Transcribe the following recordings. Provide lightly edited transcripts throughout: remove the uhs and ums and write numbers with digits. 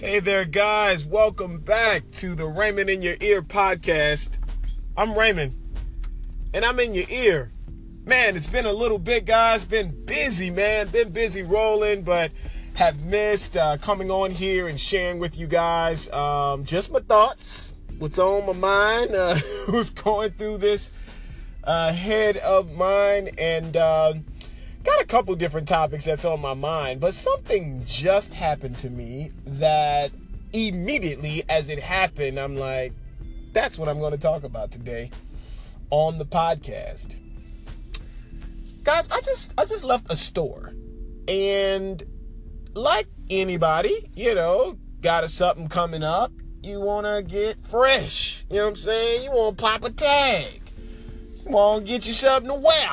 Hey there, guys. Welcome back to the Raymond in Your Ear podcast. I'm Raymond, and I'm in your ear. Man, it's been a little bit, guys. Been busy, man. Been busy rolling, but have missed coming on here and sharing with you guys just my thoughts, what's on my mind, who's going through this head of mine, and got a couple different topics that's on my mind, but something just happened to me that immediately as it happened, I'm like, that's what I'm going to talk about today on the podcast. Guys, I just left a store, and like anybody, got something coming up, you want to get fresh, you know what I'm saying? You want to pop a tag, you want to get you something to wear.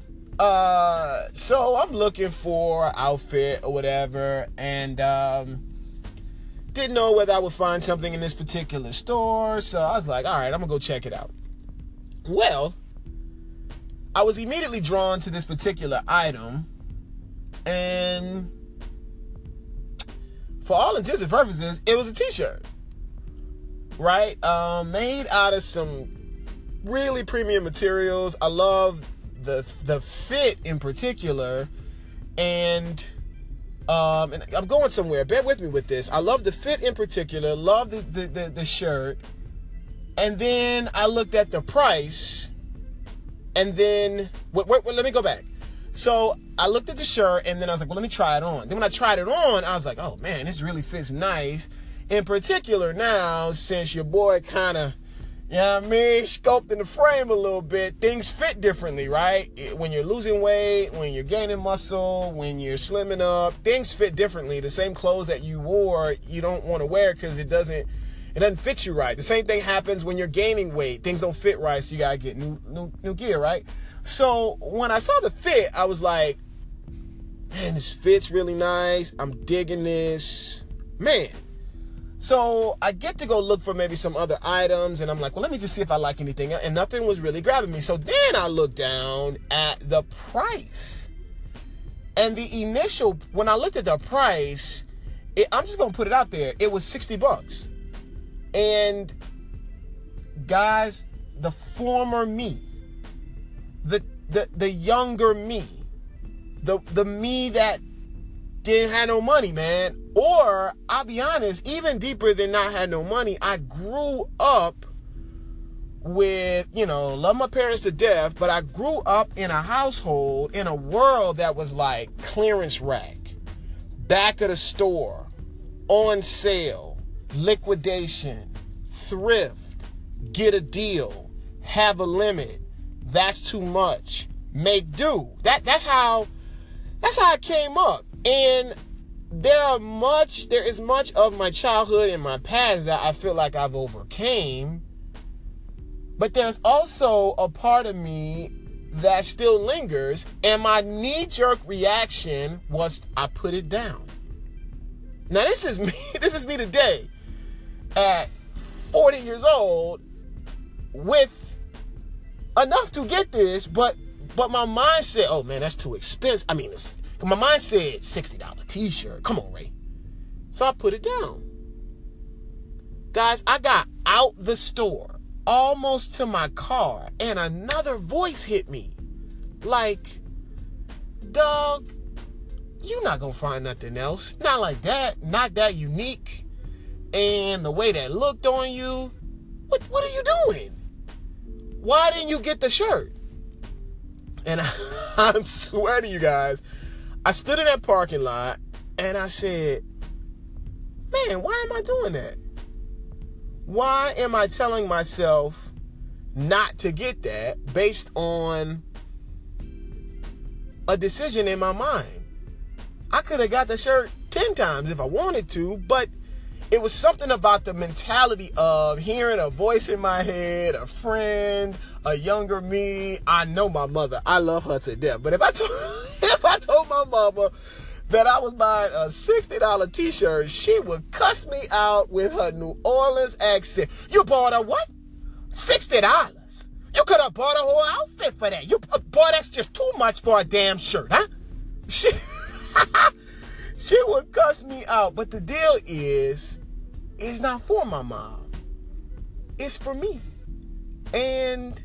So I'm looking for an outfit or whatever, and didn't know whether I would find something in this particular store, so I was like, all right, I'm gonna go check it out. Well, I was immediately drawn to this particular item, and for all intents and purposes, it was a t-shirt, right? Made out of some really premium materials. I love the fit in particular, and I'm going somewhere. Bear with me with this. I love the fit in particular, love the shirt, and then I looked at the price, and then wait, let me go back. So I looked at the shirt, and then I was like, well, let me try it on. Then when I tried it on, I was like, oh man, this really fits nice. In particular now, since your boy kind of, scoped in the frame a little bit, things fit differently, right? When you're losing weight, when you're gaining muscle, when you're slimming up, things fit differently. The same clothes that you wore, you don't want to wear because it doesn't fit you right. The same thing happens when you're gaining weight. Things don't fit right, so you gotta get new gear, right? So when I saw the fit, I was like, man, this fit's really nice. I'm digging this. Man. So I get to go look for maybe some other items, and I'm like, well, let me just see if I like anything, and nothing was really grabbing me. So then I looked down at the price, and when I looked at the price, I'm just gonna put it out there, it was $60. And guys, the former me, the younger me, the me that didn't have no money, man. Or, I'll be honest, even deeper than not had no money, I grew up with, love my parents to death, but I grew up in a household, in a world that was like clearance rack, back of the store, on sale, liquidation, thrift, get a deal, have a limit, that's too much, make do. That's how I came up. And there is much of my childhood and my past that I feel like I've overcame, but there's also a part of me that still lingers, and my knee-jerk reaction was I put it down. Now this is me today at 40 years old with enough to get this, but my mind said, oh man, that's too expensive. My mind said $60 t-shirt. Come on, Ray. So I put it down. Guys, I got out the store, almost to my car, and another voice hit me. Like, dog, you're not going to find nothing else. Not like that. Not that unique. And the way that looked on you. What are you doing? Why didn't you get the shirt? And I swear to you guys, I stood in that parking lot and I said, man, why am I doing that? Why am I telling myself not to get that based on a decision in my mind? I could have got the shirt 10 times if I wanted to, but it was something about the mentality of hearing a voice in my head, a friend, a younger me. I know my mother. I love her to death. But if I told my mama that I was buying a $60 t-shirt, she would cuss me out with her New Orleans accent. You bought a what? $60. You could have bought a whole outfit for that. Boy, that's just too much for a damn shirt, huh? She would cuss me out. But the deal is, is not for my mom. It's for me. And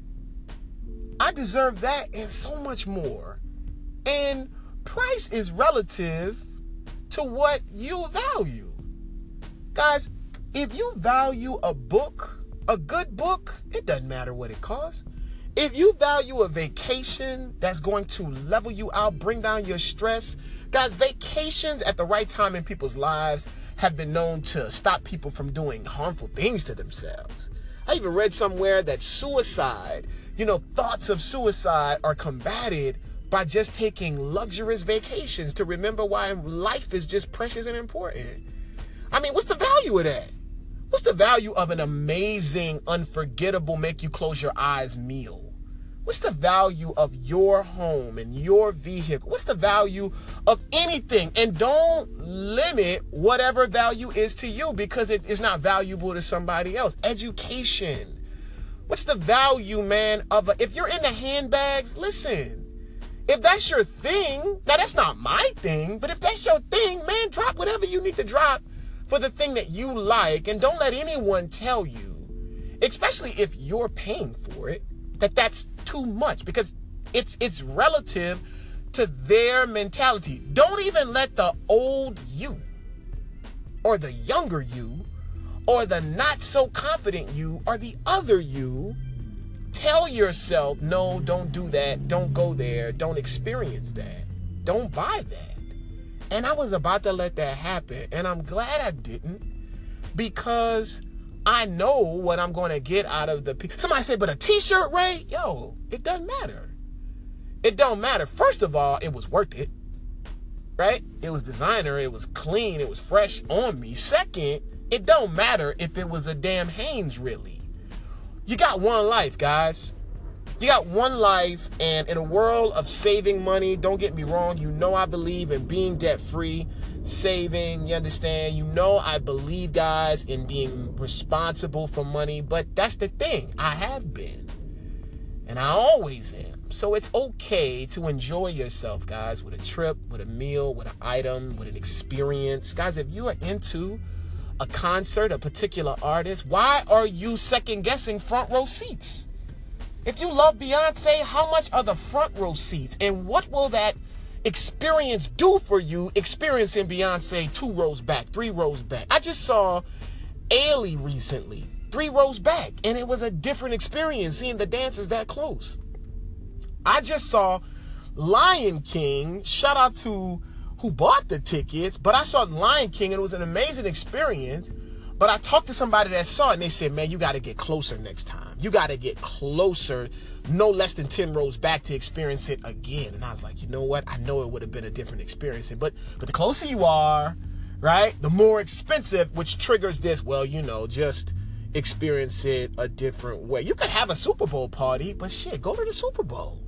I deserve that and so much more. And price is relative to what you value. Guys, if you value a book, a good book, it doesn't matter what it costs. If you value a vacation that's going to level you out, bring down your stress, guys, vacations at the right time in people's lives have been known to stop people from doing harmful things to themselves. I even read somewhere that suicide, thoughts of suicide are combated by just taking luxurious vacations to remember why life is just precious and important. I mean, what's the value of that? What's the value of an amazing, unforgettable, make you close your eyes meal? What's the value of your home and your vehicle? What's the value of anything? And don't limit whatever value is to you because it is not valuable to somebody else. Education. What's the value, man, if you're into handbags, listen. If that's your thing, now that's not my thing, but if that's your thing, man, drop whatever you need to drop for the thing that you like. And don't let anyone tell you, especially if you're paying for it, that's too much because it's relative to their mentality. Don't even let the old you or the younger you or the not so confident you or the other you tell yourself, no, don't do that. Don't go there. Don't experience that. Don't buy that. And I was about to let that happen. And I'm glad I didn't because I know what I'm going to get out of somebody said, but a t-shirt, Ray? Yo, it doesn't matter. It don't matter. First of all, it was worth it, right? It was designer. It was clean. It was fresh on me. Second, it don't matter if it was a damn Hanes, really. You got one life, guys. You got one life, and in a world of saving money, don't get me wrong, I believe in being debt-free, saving, you understand? I believe, guys, in being responsible for money, but that's the thing. I have been, and I always am. So it's okay to enjoy yourself, guys, with a trip, with a meal, with an item, with an experience. Guys, if you are into a concert, a particular artist, why are you second-guessing front row seats? If you love Beyonce, how much are the front row seats? And what will that experience do for you experiencing Beyonce 2 rows back, 3 rows back? I just saw Ailey recently, 3 rows back, and it was a different experience seeing the dancers that close. I just saw Lion King, shout out to who bought the tickets, but I saw Lion King and it was an amazing experience. But I talked to somebody that saw it and they said, man, you got to get closer next time. You got to get closer, no less than 10 rows back to experience it again. And I was like, you know what? I know it would have been a different experience. But the closer you are, right, the more expensive, which triggers this, just experience it a different way. You could have a Super Bowl party, but shit, go to the Super Bowl.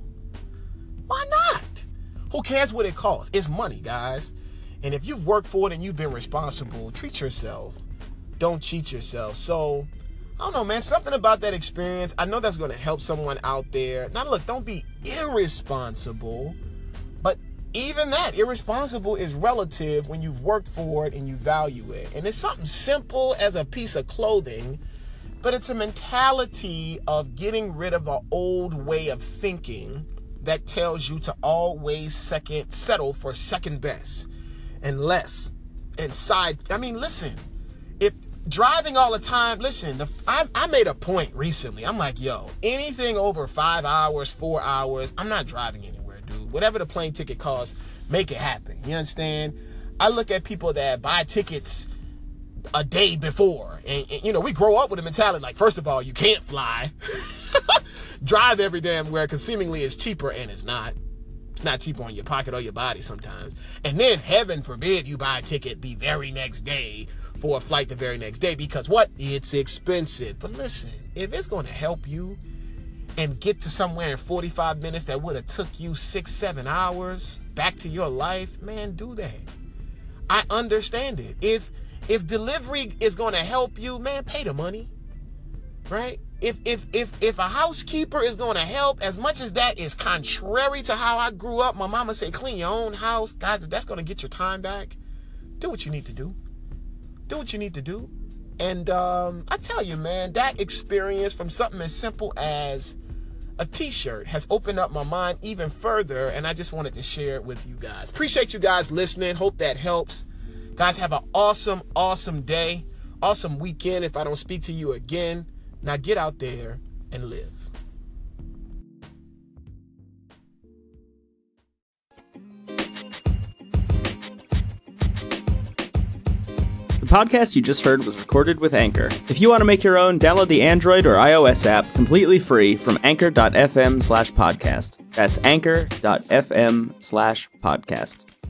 Why not? Who cares what it costs? It's money, guys. And if you've worked for it and you've been responsible, treat yourself. Don't cheat yourself. So, I don't know, man, something about that experience. I know that's going to help someone out there. Now, look, don't be irresponsible. But even that, irresponsible is relative when you've worked for it and you value it. And it's something simple as a piece of clothing, but it's a mentality of getting rid of an old way of thinking that tells you to always settle for second best and less and side. I mean, listen, if driving all the time, listen, I made a point recently. I'm like, yo, anything over 5 hours, 4 hours, I'm not driving anywhere, dude. Whatever the plane ticket costs, make it happen. You understand? I look at people that buy tickets a day before. And we grow up with a mentality like, first of all, you can't fly. Drive every damn where, because seemingly it's cheaper, and it's not. It's not cheaper on your pocket or your body sometimes. And then, heaven forbid, you buy a ticket the very next day for a flight the very next day, because what? It's expensive. But listen, if it's going to help you and get to somewhere in 45 minutes that would have took you 6-7 hours back to your life, man, do that. I understand it. If delivery is going to help you, man, pay the money, right? If a housekeeper is going to help, as much as that is contrary to how I grew up, my mama said, clean your own house. Guys, if that's going to get your time back, do what you need to do. Do what you need to do. And I tell you, man, that experience from something as simple as a t-shirt has opened up my mind even further, and I just wanted to share it with you guys. Appreciate you guys listening. Hope that helps. Guys, have an awesome, awesome day, awesome weekend if I don't speak to you again. Now get out there and live. The podcast you just heard was recorded with Anchor. If you want to make your own, download the Android or iOS app completely free from anchor.fm/podcast. That's anchor.fm/podcast.